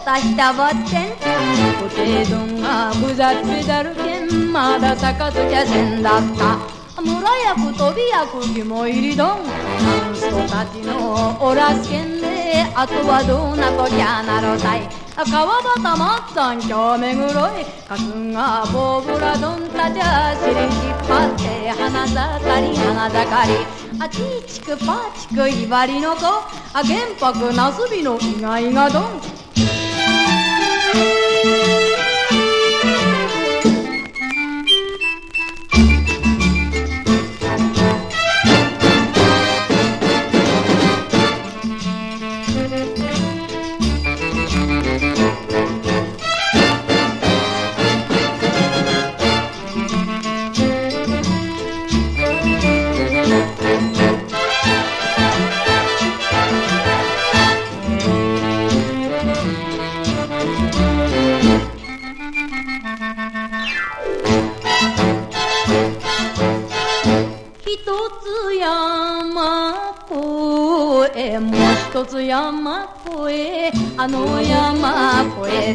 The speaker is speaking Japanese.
たしたばってん布袋丼がぶざっぺだるけんまだ咲かずきゃせんだった村役飛び役肝入りどん人たちのおらすけんであとはどうなときゃなろたい川端松山京目黒い春日ボブラどんたちゃ尻引っ張って花盛り花盛りあちいちくぱちくいばりの子玄白なすびの意外がどんもう一つ山越えあの山越え